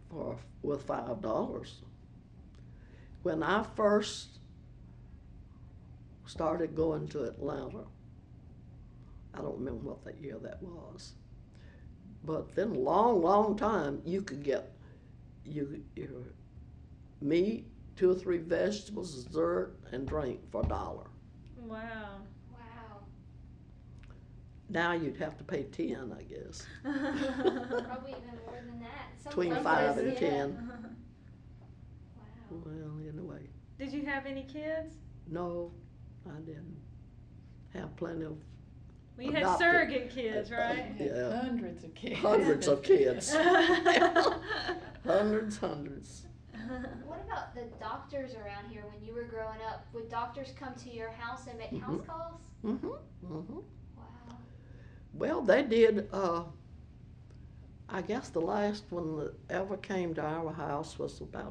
with $5. When I first started going to Atlanta, I don't remember what that year that was, but then a long, long time you could get your meat, 2 or 3 vegetables, dessert, and drink for $1. Wow. Wow. Now you'd have to pay 10, I guess. Probably even more than that. Between Some 5 and places, 10. Wow. Well, anyway, Did you have any kids? no, I didn't have plenty of Well, you had adopted. surrogate kids, right? Yeah. Hundreds of kids. Hundreds of kids. Hundreds. What about the doctors around here when you were growing up? Would doctors come to your house and make house calls? Mm-hmm. Wow. Well, they did. I guess the last one that ever came to our house was about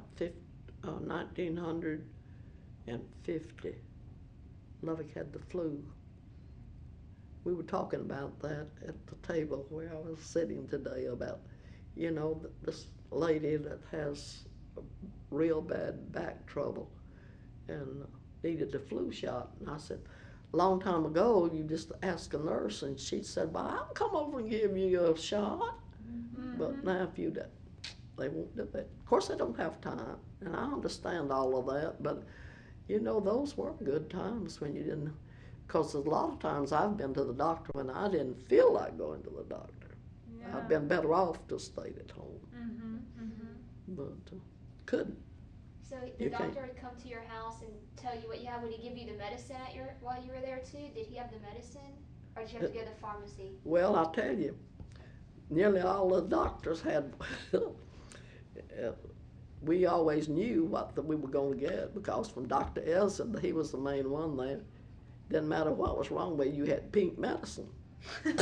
1950. Lovick had the flu. We were talking about that at the table where I was sitting today about, this lady that has real bad back trouble and needed the flu shot. And I said, a long time ago, you just ask a nurse, and she said, well, I'll come over and give you a shot. Mm-hmm. But now if you do, they won't do that. Of course, they don't have time, and I understand all of that, but, those were good times when you didn't, because a lot of times I've been to the doctor when I didn't feel like going to the doctor. Yeah. I'd been better off to stayed at home, Mm-hmm. Mm-hmm. but couldn't. So the You doctor can't- would come to your house and tell you what you have. Would he give you the medicine while you were there too? Did he have the medicine, or did you have to go to the pharmacy? Well, I'll tell you, nearly all the doctors had, we always knew what we were going to get, because from Dr. Elson, he was the main one there. Didn't matter what was wrong with you, had pink medicine. Did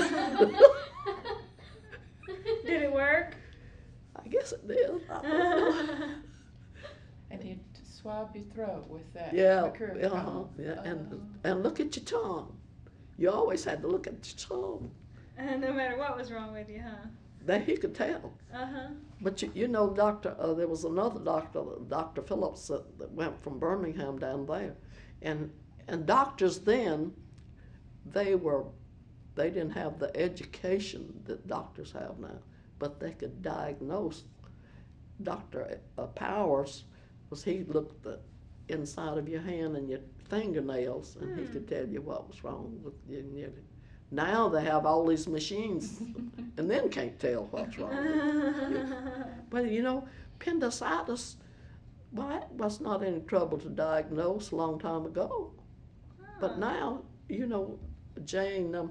it work? I guess it did. I don't know. And he'd swab your throat with that Yeah, mercury comb. yeah, and look at your tongue. You always had to look at your tongue. No matter what was wrong with you, huh? That he could tell. Uh-huh. But there was another doctor, Dr. Phillips, that went from Birmingham down there, and doctors then, they didn't have the education that doctors have now, but they could diagnose. Dr. Powers he looked the inside of your hand and your fingernails, and he could tell you what was wrong with you. Now they have all these machines, and then can't tell what's wrong with you. But appendicitis, well, it was not any trouble to diagnose a long time ago. But now, Jean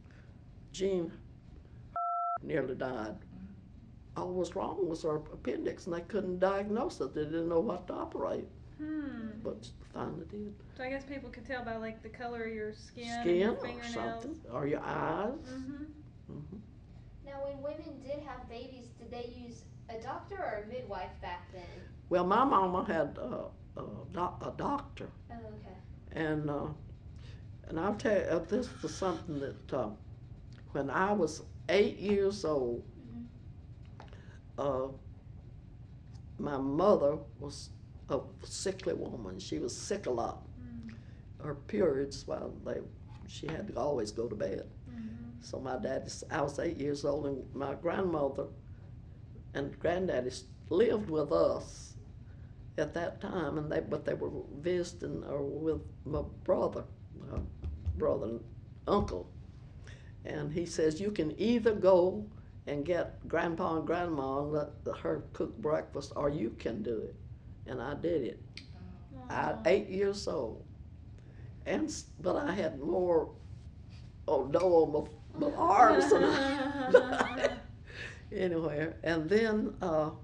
nearly died. All was wrong was her appendix, and they couldn't diagnose it. They didn't know what to operate, but finally did. So I guess people could tell by the color of your skin and Skin your or fingernails. something, or your eyes. Mm-hmm. Mm-hmm. Now, when women did have babies, did they use a doctor or a midwife back then? Well, my mama had a doctor, Oh, okay. and I'll tell you, this was something that when I was 8 years old, my mother was a sickly woman. She was sick a lot. Her periods, she had to always go to bed. So I was 8 years old, and my grandmother and granddaddy lived with us at that time, but they were visiting with my brother and uncle. And he says, you can either go and get Grandpa and Grandma and let her cook breakfast, or you can do it. And I did it. At 8 years old. But I had more dough on my arms than anywhere. And then